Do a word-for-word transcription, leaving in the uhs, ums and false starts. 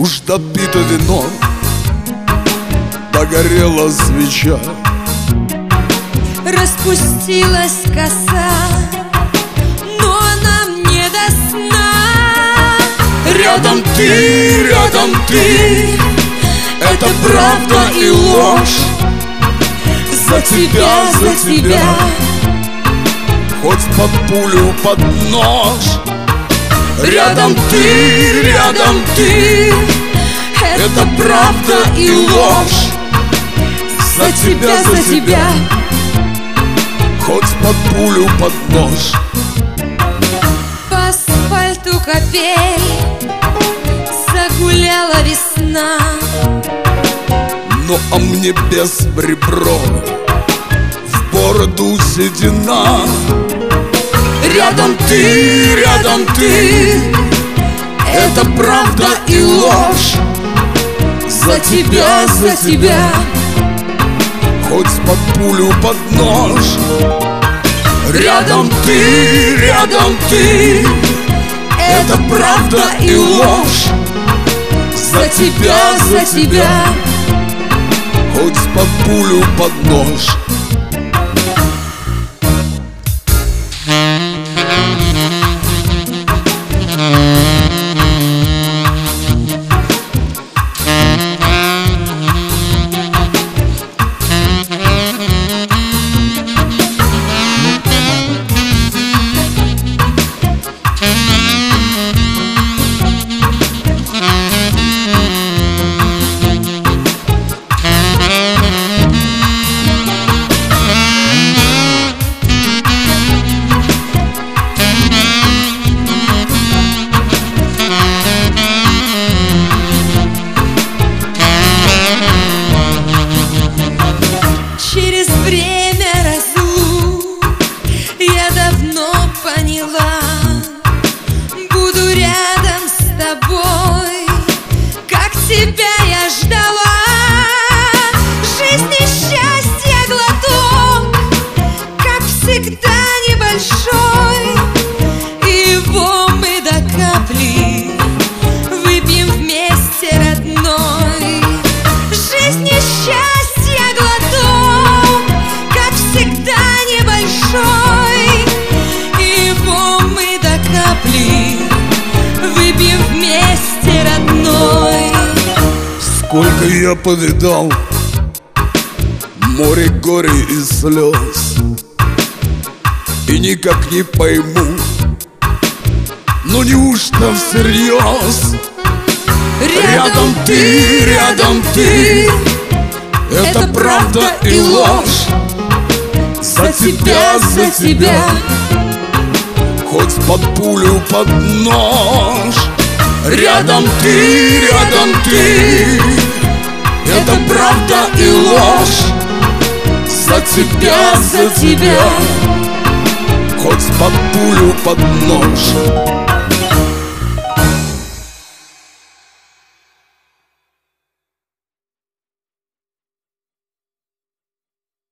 Уж допито вино, догорела свеча, распустилась коса, но нам не до сна. Рядом ты, рядом ты, это правда и ложь. За тебя, за тебя, хоть под пулю, под нож. Рядом ты, рядом ты, это правда и ложь. За тебя, за тебя, хоть под пулю, под нож. По асфальту капель загуляла весна, ну а мне без ребро, в бороду седина. Рядом ты, рядом ты, это правда и ложь. За тебя, за тебя, хоть под пулю, под нож. Рядом ты, рядом ты, это правда и ложь. За тебя, за тебя, хоть под пулю, под нож. Через время разлук я давно поняла, буду рядом с тобой, как тебя я ждала. Жизни счастья глоток, как всегда небольшой, и его мы до капли выпьем вместе, родной. Жизни счастья глоток, как всегда небольшой, и его мы до капли выпьем вместе, родной. Сколько я повидал море горя и слез, и никак не пойму, ну неужто всерьез? Рядом ты, рядом ты, это правда и ложь. За тебя, за тебя, хоть под пулю, под нож. Рядом ты, рядом ты, это правда и ложь. За тебя, за тебя, хоть под пулю, под нож.